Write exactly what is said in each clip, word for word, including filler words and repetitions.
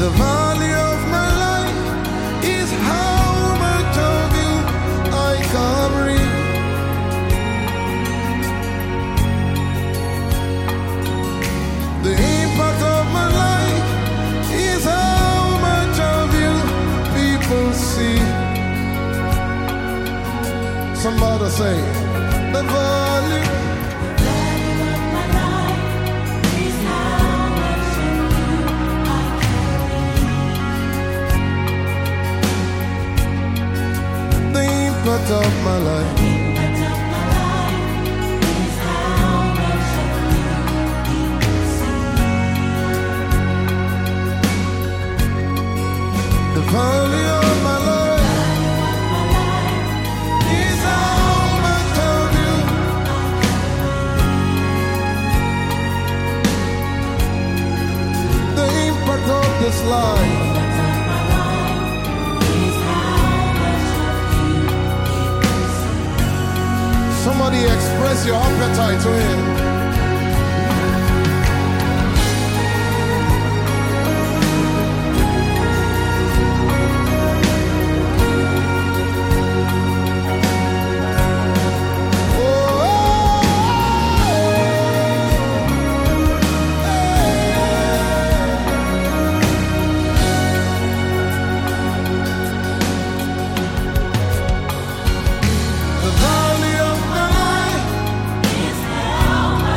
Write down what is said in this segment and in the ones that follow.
The value of my life is how much of you I carry. The impact of my life is how much of you people see. Somebody say, the value. Impact of my life. Impact of my life is how much of you people see. The value of my life is how much of you. The impact of this life. Somebody express your appetite to him. Is how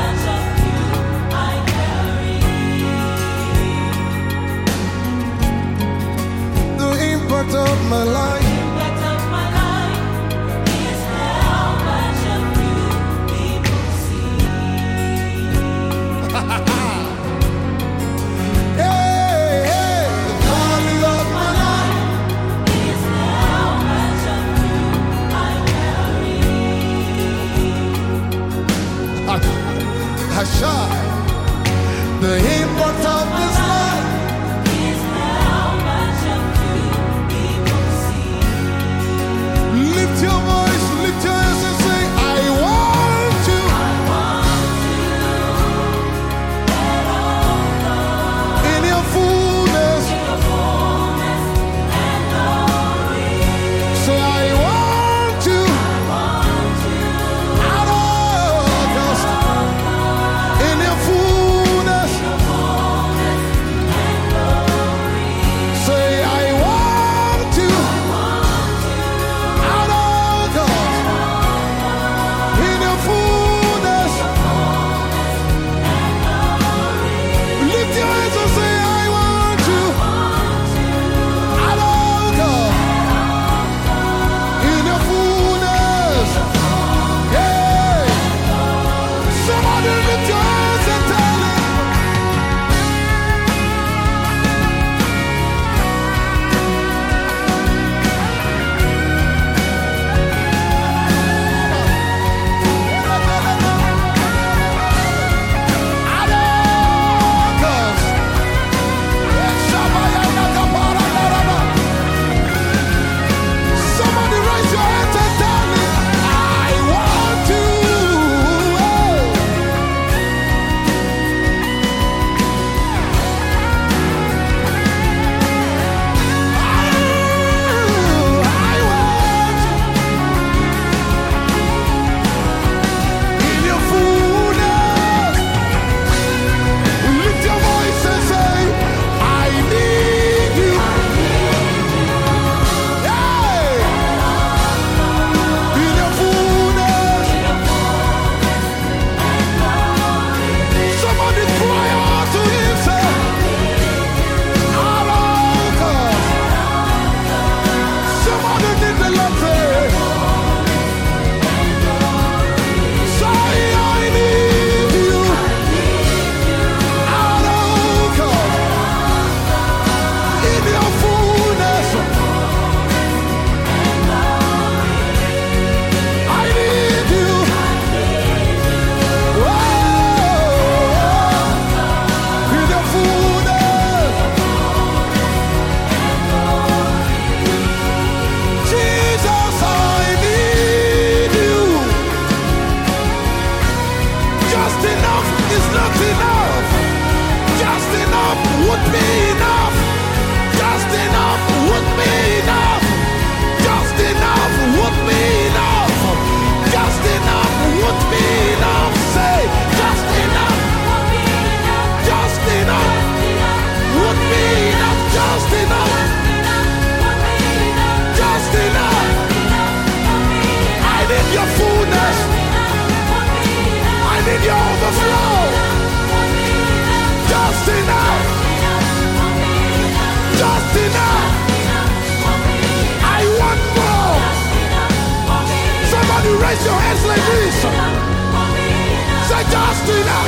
just enough.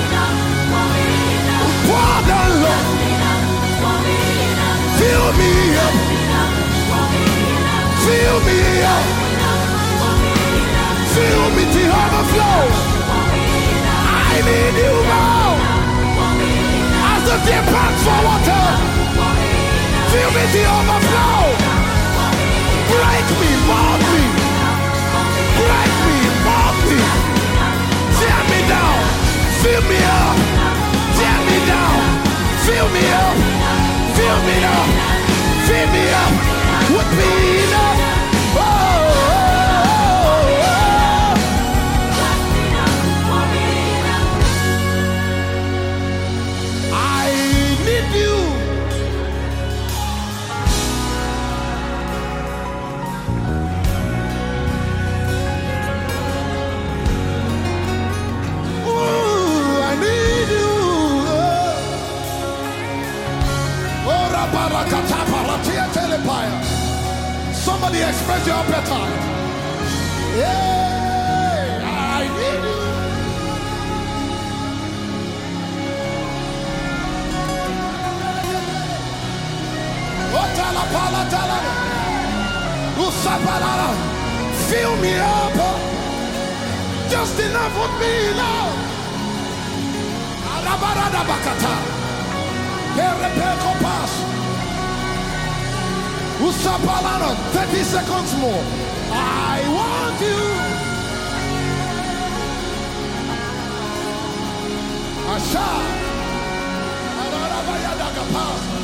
Pour down, Lord. Fill me up. Fill me up. Fill me to overflow. I need you now. As the deer pants for water. Fill me to overflow. Break me, mold me. Break me, mold me. Tear me down. Fill me up. Tear me down. Fill me up. Fill me up. Fill me up. With me enough. Oh, oh, oh, oh. I need you. Ooh, I need you. Oh, rabarakata paratia telepire. Somebody express your appetite. Yeah, I need you. Otala pala tala. Usapala. Fill me up. Just enough with me now. Arabarada bakata. Perepeko pass. Usapalano, thirty seconds more. I want you. Asha. Arabayadaga pass.